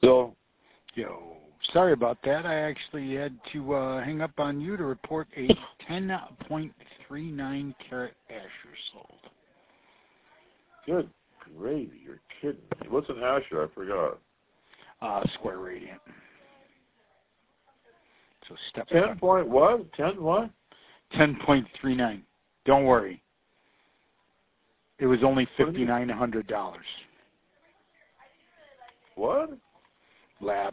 still? Yo, sorry about that. I actually had to hang up on you to report a 10.39 carat Asher sold. Good gravy, you're kidding me. What's an Asher? I forgot. Square radiant. So step 10 point what? 10 what? 10.39. Don't worry. It was only $5,900. What? Lab.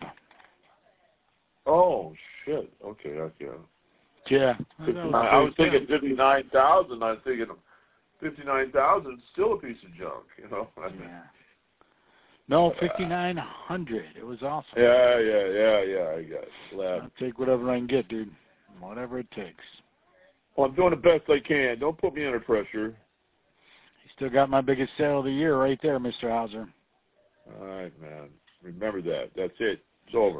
Oh shit. Okay. Yeah. I was thinking 59,000. I was thinking 59,000 is still a piece of junk, you know. Yeah. No, 5,900. It was awesome. Yeah. I got it. Lab. I'll take whatever I can get, dude. Whatever it takes. Well, I'm doing the best I can. Don't put me under pressure. You still got my biggest sale of the year right there, Mr. Hauser. All right, man. Remember that. That's it. It's over.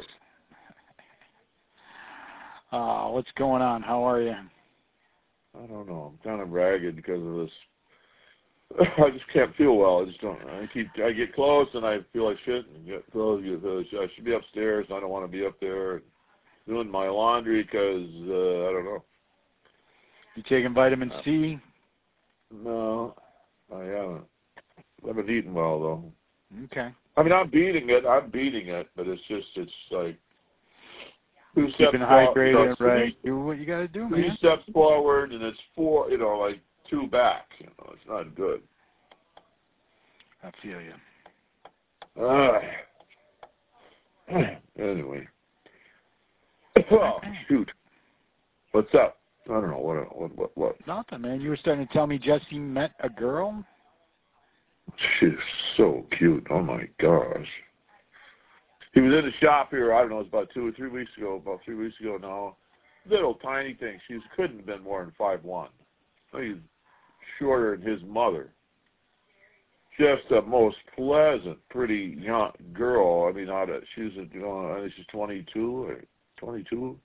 What's going on? How are you? I don't know. I'm kind of ragged because of this. I just can't feel well. I just don't. I get close and I feel like shit. And get close. I should be upstairs. And I don't want to be up there doing my laundry because I don't know. You taking vitamin C? No, I haven't. I haven't eaten well though. Okay. I mean, I'm beating it, but it's like 2 steps Keeping hydrated, forward, right? Do what you got to do, man. 3 steps forward, and it's 4, like 2 back. It's not good. I feel you. Anyway. Oh, shoot. What's up? I don't know. What? Nothing, man. You were starting to tell me Jesse met a girl? She's so cute. Oh, my gosh. He was in the shop here, I don't know, it was about 2 or 3 weeks ago, about 3 weeks ago now. Little tiny thing. She couldn't have been more than 5'1". He's shorter than his mother. Just the most pleasant, pretty young girl. I mean, I think she's 22 or 22.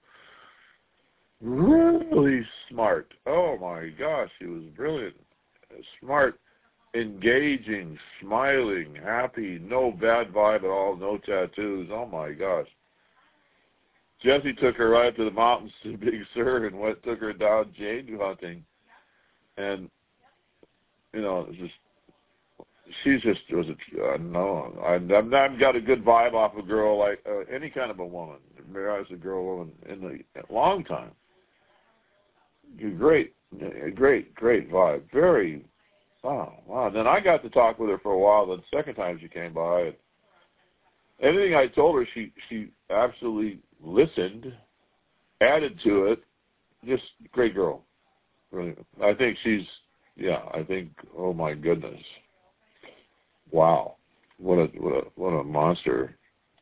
Really smart. Oh, my gosh, she was brilliant. Smart. Engaging, smiling, happy, no bad vibe at all, no tattoos. Oh my gosh. Jesse took her right up to the mountains to Big Sur and took her down Jane hunting. And, she's just was no. I've got a good vibe off a girl like any kind of a woman. As a woman in a long time. Great vibe. Very. Wow. Then I got to talk with her for a while. The second time she came by, and anything I told her, she absolutely listened, added to it. Just great girl. Really, I think oh my goodness, wow, what a monster.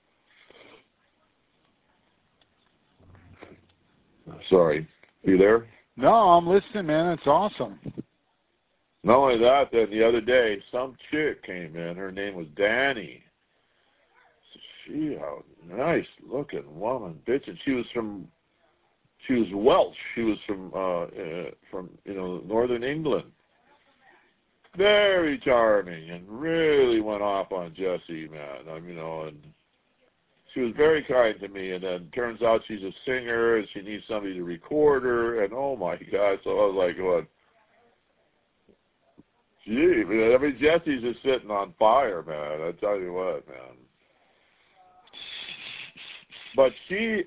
Sorry, are you there? No, I'm listening, man. It's awesome. Not only that, then the other day, some chick came in. Her name was Danny. She a nice-looking woman, bitch, and she was Welsh. She was from northern England. Very charming, and really went off on Jesse, man. And she was very kind to me. And then turns out she's a singer, and she needs somebody to record her. And oh my God! So I was like, what? Gee, man, Jesse's just sitting on fire, man. I tell you what, man. But the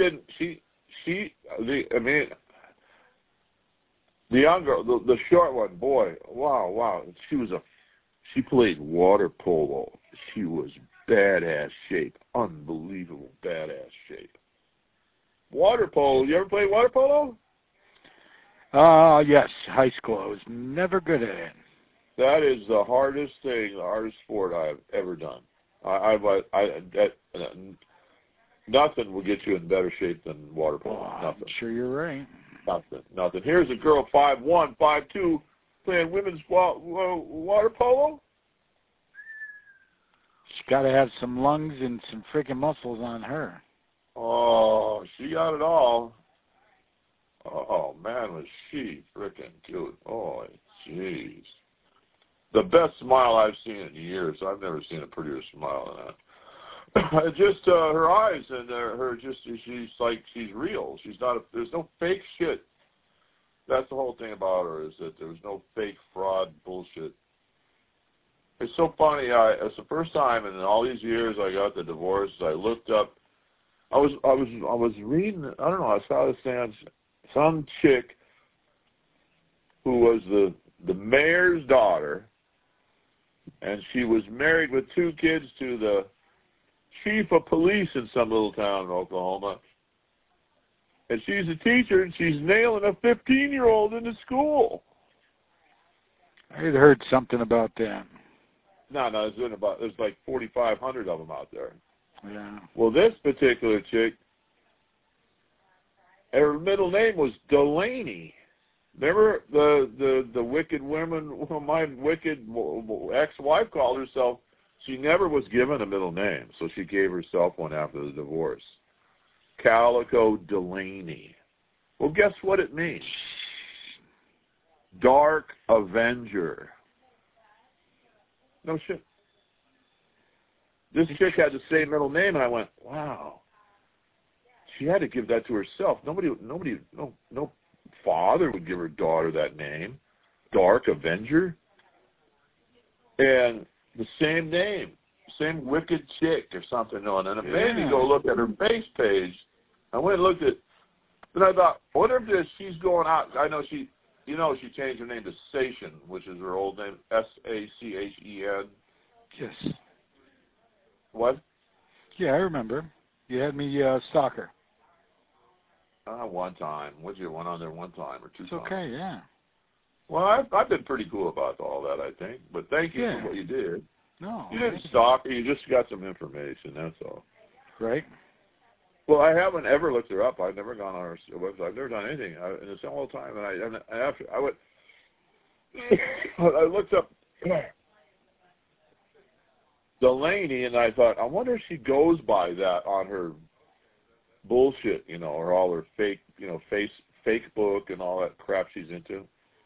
young girl, the short one, boy, wow. She played water polo. She was badass shape, unbelievable badass shape. Water polo. You ever play water polo? Yes, high school. I was never good at it. That is the hardest sport I've ever done. Nothing will get you in better shape than water polo. Nothing. I'm sure you're right. Nothing. Here's a girl, 5'1", 5'2", playing women's water polo. She's got to have some lungs and some freaking muscles on her. Oh, she got it all. Oh, man, was she freaking cute. Oh, jeez. The best smile I've seen in years. I've never seen a prettier smile than that. just her eyes and her just she's like she's real. She's not. There's no fake shit. That's the whole thing about her is that there's no fake fraud bullshit. It's so funny. It's the first time in all these years I got the divorce. I looked up. I was reading. I don't know. I saw some chick who was the mayor's daughter, and she was married with 2 kids to the chief of police in some little town in Oklahoma. And she's a teacher, and she's nailing a 15-year-old into school. I had heard something about that. No, there's like 4,500 of them out there. Yeah. Well, this particular chick, her middle name was Delaney. Remember the wicked women? Well, my wicked ex-wife called herself. She never was given a middle name, so she gave herself one after the divorce. Calico Delaney. Well, guess what it means? Dark Avenger. No shit. This chick had the same middle name, and I went, wow. She had to give that to herself. No father would give her daughter that name. Dark Avenger. And the same name. Same wicked chick or something. No, and then it made me go look at her face page. I went and looked at, then I thought, what if she's going out? I know she changed her name to Sation, which is her old name, Sachen. Yes. What? Yeah, I remember. You had me stalk her. One time. Went on there one time or 2 it's times. Okay, yeah. Well, I've been pretty cool about all that, I think. But thank you for what you did. No. You didn't stalk her. You just got some information, that's all. Right. Well, I haven't ever looked her up. I've never gone on her website. I've never done anything. And it's all the time. And I looked up Delaney, and I thought, I wonder if she goes by that on her bullshit, or all her fake, fake book and all that crap she's into.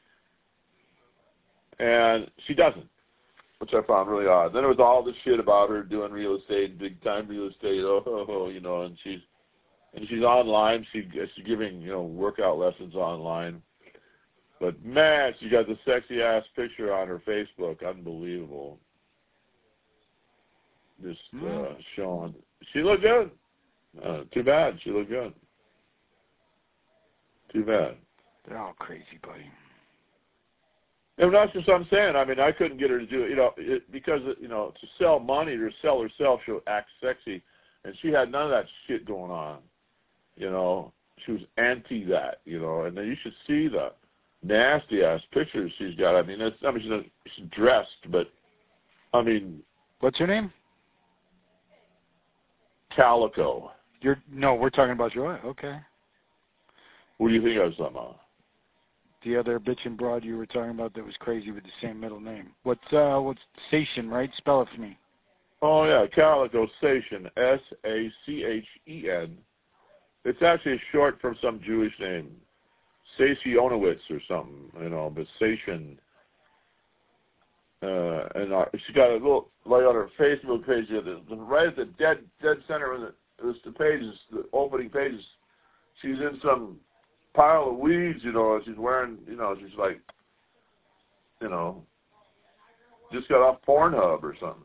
And she doesn't, which I found really odd. Then there was all this shit about her doing real estate, big time real estate, and she's online. She's giving, workout lessons online. But man, she got the sexy ass picture on her Facebook. Unbelievable. Just showing. She looked good. Too bad. She looked good. Too bad. They're all crazy, buddy. And that's just what I'm saying. I mean, I couldn't get her to do it, because, to sell money, to sell herself, she'll act sexy. And she had none of that shit going on. She was anti that, and then you should see the nasty ass pictures she's got. I mean, she's dressed, but I mean, what's her name? Calico. We're talking about Joy. Okay. What do you think I was talking about? The other bitch and broad you were talking about that was crazy with the same middle name. What's Station, right? Spell it for me. Oh yeah, Calico Sation, Sachen. It's actually short from some Jewish name, Sasionowitz or something, but Sation. And she got a little light on her Facebook page right at the dead center of the opening pages. She's in some pile of weeds, and she's wearing, she's like, just got off Pornhub or something.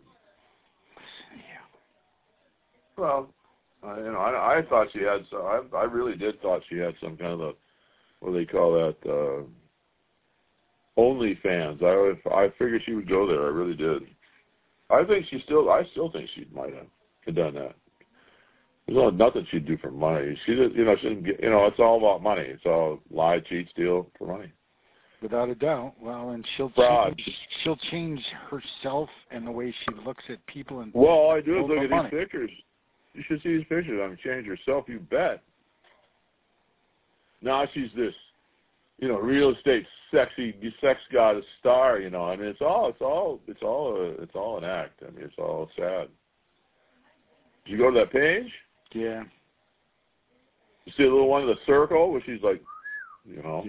Yeah. Well, I thought she had some. I really did thought she had some kind of what do they call that? OnlyFans. I figured she would go there. I really did. I still think she might have done that. There's nothing she'd do for money. She did, she didn't get, it's all about money. It's all lie, cheat, steal for money. Without a doubt. Well, and she'll change herself and the way she looks at people. And well, I do is look at these pictures. You should see these pictures. I mean, change herself, you bet. Now she's this, real estate sexy sex goddess star. I mean, it's all an act. I mean, it's all sad. Did you go to that page? Yeah. You see a little one in the circle where she's like, Yeah.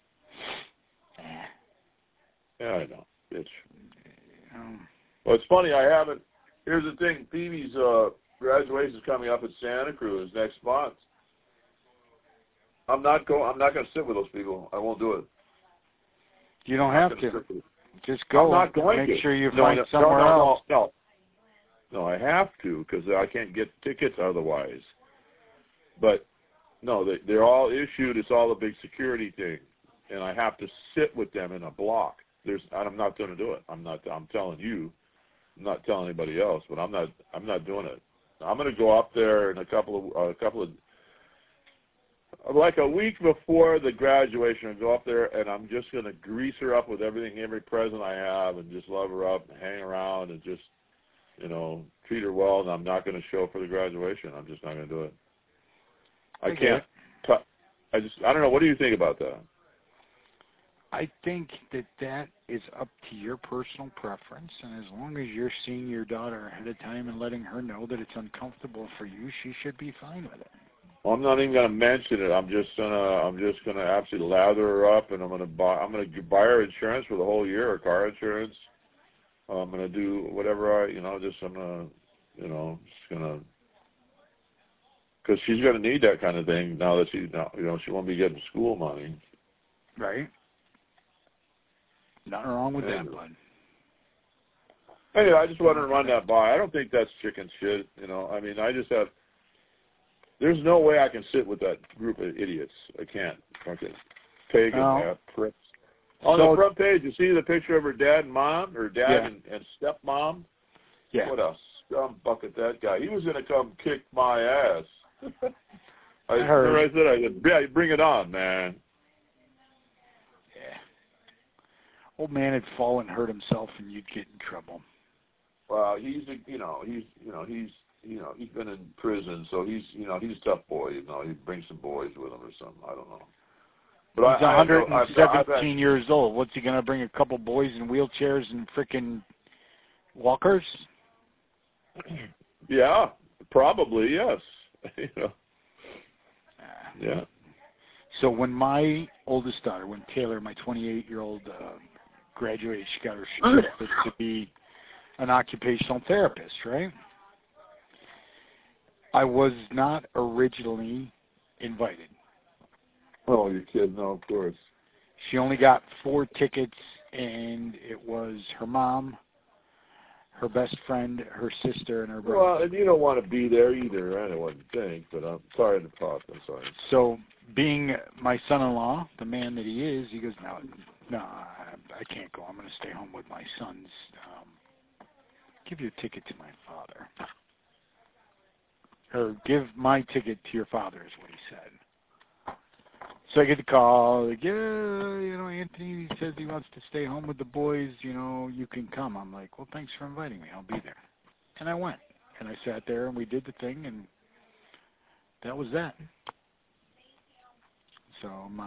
Yeah, I know, bitch. Well, it's funny. Here's the thing. Phoebe's Graduation's coming up in Santa Cruz next month. I'm not going to sit with those people. I won't do it. You don't have to. Just go. I'm not going to. Make sure you find somewhere else. No, I have to because I can't get tickets otherwise. But no, they're all issued. It's all a big security thing, and I have to sit with them in a block. I'm not going to do it. I'm telling you. I'm not telling anybody else, but I'm not doing it. I'm going to go up there in a couple of like a week before the graduation. I'll go up there and I'm just going to grease her up with every present I have, and just love her up and hang around and just treat her well. And I'm not going to show for the graduation. I'm just not going to do it. I can't. I don't know. What do you think about that? I think that is up to your personal preference, and as long as you're seeing your daughter ahead of time and letting her know that it's uncomfortable for you, she should be fine with it. Well, I'm not even going to mention it. I'm just gonna absolutely lather her up, and I'm gonna buy her insurance for the whole year, or car insurance. I'm gonna do whatever because she's gonna need that kind of thing now that she won't be getting school money. Right. Nothing wrong with that, bud. Anyway, I just wanted to run that by. I don't think that's chicken shit. I mean, there's no way I can sit with that group of idiots. I can't. Fucking pagan pricks. On the front page, you see the picture of her dad and mom, or dad and stepmom? Yeah. What a scum bucket that guy. He was going to come kick my ass. I said, bring it on, man. Old man had fallen, hurt himself, and you'd get in trouble. Well, he's been in prison, so he's a tough boy. He brings some boys with him or something. I don't know. But he's 117 years old. What's he going to bring? A couple boys in wheelchairs and frickin' walkers? Yeah, probably yes. Yeah. So when my oldest daughter, when Taylor, my 28-year-old, graduated, she got her certificate to be an occupational therapist, right? I was not originally invited. Oh, you kidding? No, of course. She only got 4 tickets, and it was her mom, her best friend, her sister, and her brother. Well, and you don't want to be there either, I wouldn't think, but I'm sorry to talk. I'm sorry. So, being my son-in-law, the man that he is, he goes, no, I can't go. I'm going to stay home with my sons. Give your ticket to my father. Or give my ticket to your father is what he said. So I get the call, like, Anthony says he wants to stay home with the boys, you can come. I'm like, well, thanks for inviting me. I'll be there. And I went. And I sat there, and we did the thing, and that was that. So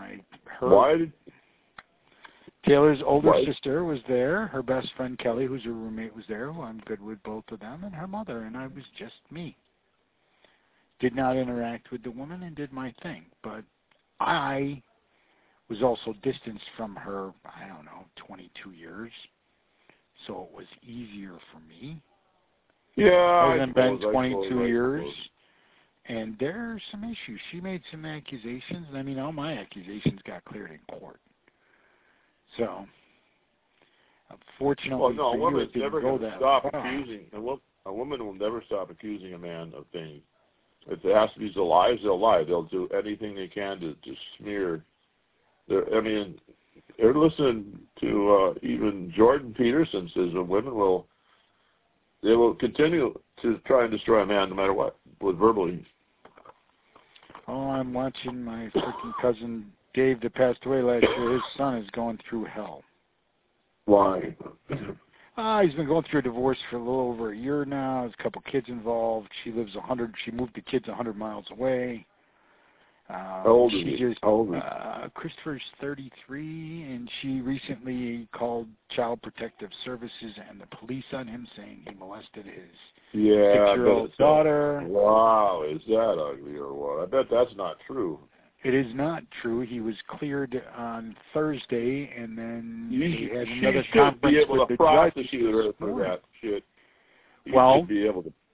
Taylor's older sister was there. Her best friend, Kelly, who's her roommate, was there, who I'm good with both of them, and her mother, and I was just me. Did not interact with the woman and did my thing. But I was also distanced from her, 22 years. So it was easier for me. Yeah, it hasn't been 22 years. And there are some issues. She made some accusations. And all my accusations got cleared in court. So, unfortunately, a woman's never going to stop accusing. A woman will never stop accusing a man of things. If it has to be lies, they'll lie. They'll do anything they can to smear. They're listening to even Jordan Peterson says that women will continue to try and destroy a man no matter what, with verbally. Oh, I'm watching my freaking cousin Dave that passed away last year. His son is going through hell. Why? He's been going through a divorce for a little over a year now. There's a couple kids involved. She moved the kids 100 miles away. How old is he? Christopher's 33, and she recently called Child Protective Services and the police on him, saying he molested his 6-year-old daughter. Wow, is that ugly or what? I bet that's not true. It is not true. He was cleared on Thursday, and then he had another conference with the judge. Prosecute her for that shit. Well, should be able to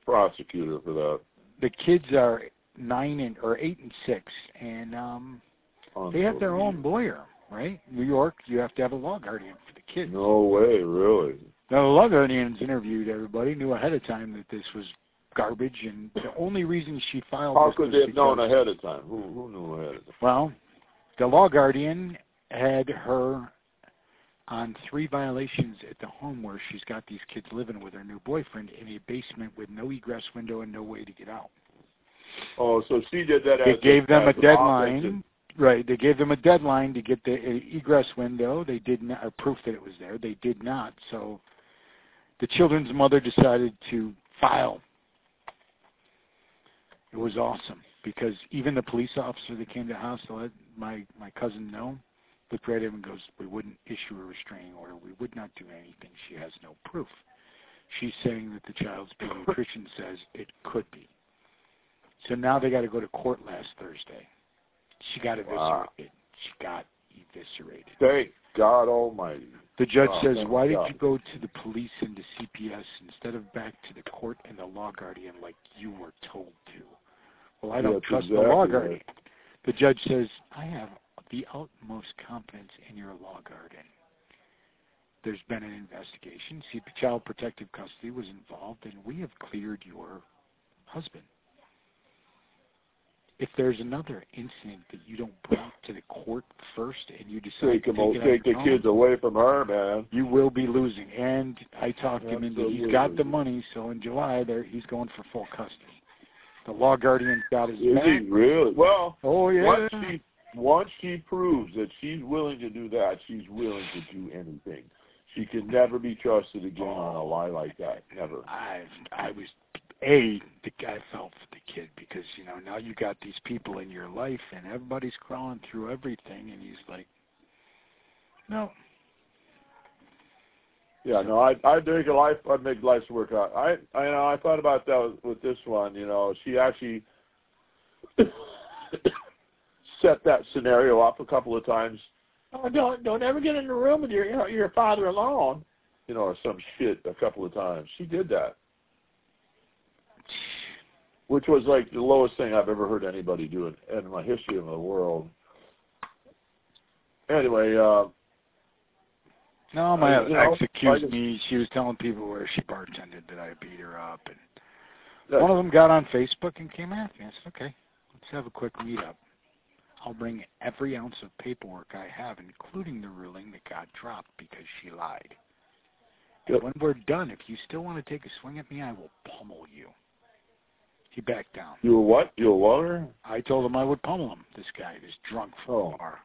prosecute her for that. The kids are 8 and 6, and they have their own lawyer, right? New York, you have to have a law guardian for the kids. No way, really? Now, the law guardians interviewed everybody, knew ahead of time that this was garbage, and the only reason she filed How this could was they have because, known ahead of time? Who knew ahead of time? Well, the law guardian had her on 3 violations at the home where she's got these kids living with her new boyfriend in a basement with no egress window and no way to get out. Oh, so she did that. They gave them a deadline. Right, they gave them a deadline to get the egress window. They did not, or proof that it was there. They did not. So the children's mother decided to file. It was awesome because even the police officer that came to the house to let my cousin know looked right at him and goes, "We wouldn't issue a restraining order. We would not do anything. She has no proof." She's saying that the child's pediatrician says it could be. So now they got to go to court last Thursday. She got eviscerated. Wow. She got eviscerated. Thank God Almighty. The judge says, "Why did you go to the police and to CPS instead of back to the court and the law guardian like you were told to?" Well, I don't trust the law guardian. Right. The judge says, "I have the utmost confidence in your law guardian. There's been an investigation. Child Protective Custody was involved, and we have cleared your husband. If there's another incident that you don't bring to the court first and you decide to take the kids away from her, man, you will be losing." And I talked him into, he's got the money, so in July he's going for full custody. The law guardian's got his back. Is he really? Well, oh yeah. Once she proves that she's willing to do that, she's willing to do anything. She can never be trusted again on a lie like that. Never. I felt for the kid because, now you got these people in your life and everybody's crawling through everything, and he's like, no. Yeah, no, I'd make life's work out. I thought about that with this one. She actually set that scenario up a couple of times. Oh, don't ever get in the room with your father alone. Or some shit a couple of times. She did that, which was like the lowest thing I've ever heard anybody do in my history of the world. Anyway, no, my ex accused me. She was telling people where she bartended that I beat her up, and one of them got on Facebook and came at me. I said, "Okay, let's have a quick meetup. I'll bring every ounce of paperwork I have, including the ruling that got dropped because she lied. And when we're done, if you still want to take a swing at me, I will pummel you." He backed down. You were what? You were what? Her? I told him I would pummel him, this guy, this drunk from the bar.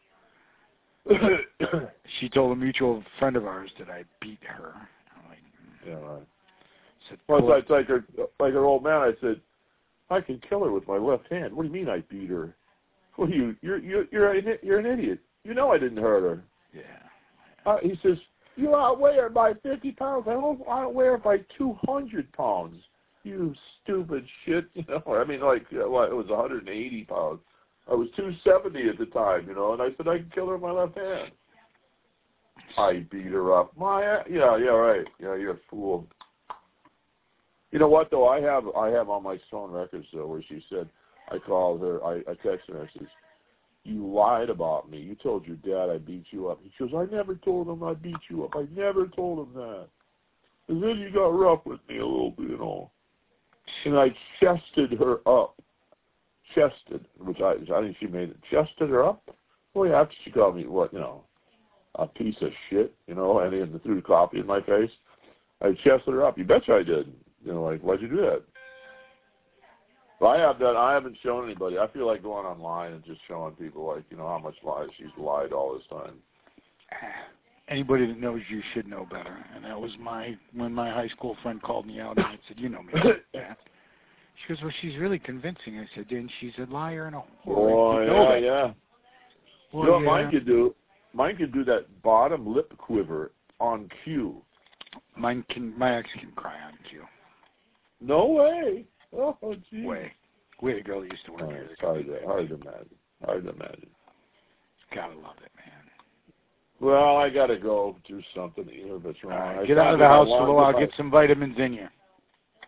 She told a mutual friend of ours that I beat her. I'm like, yeah, right. Said, well, it's like her old man. I said, "I can kill her with my left hand." "What do you mean I beat her?" "Well, you're an idiot. You know I didn't hurt her." Yeah. He says, "You outweigh her by 50 pounds. I outweigh her by 200 pounds. You stupid shit." I mean, it was 180 pounds. I was 270 at the time, and I said I can kill her with my left hand. I beat her up. Yeah, right. Yeah, you're a fool. You know what though? I have on my phone records though where she said, I called her, I texted her, I says, "You lied about me. You told your dad I beat you up." He goes, "I never told him I beat you up. I never told him that. And then you got rough with me a little bit, And I chested her up. Chested, which I think she made it. Chested her up? Well, yeah, after she called me, a piece of shit, and then threw the coffee in my face. I chested her up. You betcha I did. Why'd you do that? Well, I have that. I haven't shown anybody. I feel like going online and just showing people, how much lies she's lied all this time. Anybody that knows you should know better. And that was when my high school friend called me out and I said, "You know me." She goes, "Well, she's really convincing." I said, "And she's a liar and a whore." Oh, yeah. Well, mine could do that bottom lip quiver on cue. My ex can cry on cue. No way. Oh, geez. Way. We had a girl that used to work here. It's hard to imagine. Gotta love it, man. Well, I gotta go do something here if it's wrong. Get out of the house, Lou. I'll get some vitamins in you.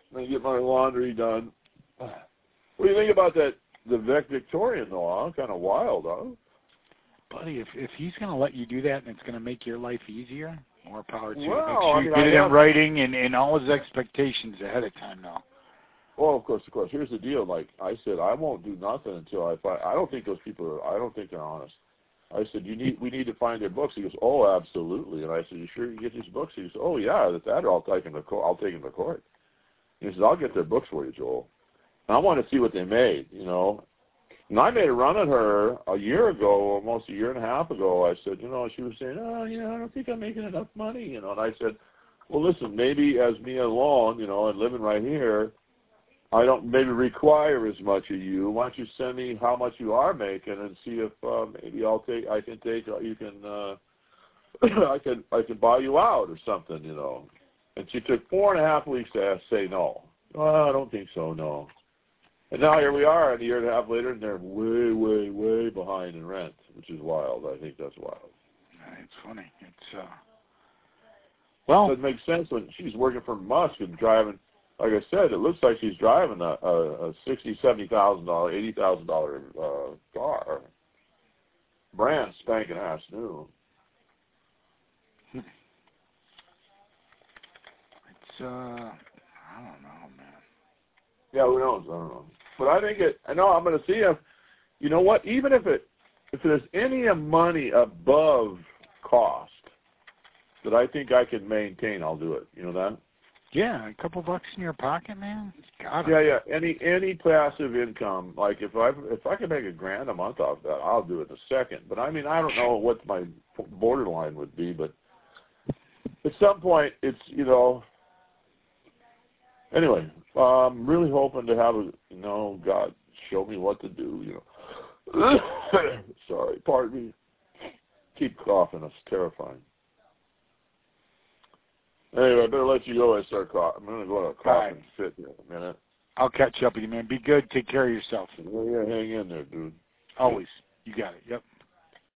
and get my laundry done. What do you think about that? The Victorian though, huh? Kind of wild, huh? Buddy, if he's going to let you do that and it's going to make your life easier, more power to you. Well, Make sure you get it in writing and all his expectations ahead of time now. Well, of course. Here's the deal. Like I said, I won't do nothing until I find. I don't think those people I don't think they're honest. I said, we need to find their books. He goes, oh, absolutely. And I said, you sure you get these books? He goes, oh, yeah, that or I'll take them to court. I'll take them to court. He says, I'll get their books for you, Joel. And I want to see what they made, you know. And I made a run at her a year ago, almost a year and a half ago. I said, you know, she was saying, oh, you know, I don't think I'm making enough money, you know. And I said, well, listen, maybe as me alone, you know, and living right here, I don't maybe require as much of you. Why don't you send me how much you are making and see if maybe I can buy you out or something, you know. And she took 4.5 weeks to say no. Oh, I don't think so, no. And now here we are, a year and a half later, and they're way, way, way behind in rent, which is wild. I think that's wild. It's funny. It's well, it doesn't make sense when she's working for Musk and driving. Like I said, it looks like she's driving a $60,000, $70,000, $80,000 car, brand spanking ass new. It's I don't know, man. Yeah, who knows? I don't know. But I think I know I'm going to see if, you know what? Even if there's any money above cost that I think I can maintain, I'll do it. You know that? Yeah, a couple bucks in your pocket, man. Yeah. Any passive income, like if I can make $1,000 a month off that, I'll do it in a second. But I mean, I don't know what my borderline would be, but at some point, it's, you know. Anyway, I'm really hoping to have God show me what to do. You know. Sorry, pardon me. Keep coughing. It's terrifying. Anyway, I better let you go. I'm going to go on a coughing fit in a minute. I'll catch up with you, man. Be good. Take care of yourself. Yeah, hang in there, dude. Always. You got it. Yep.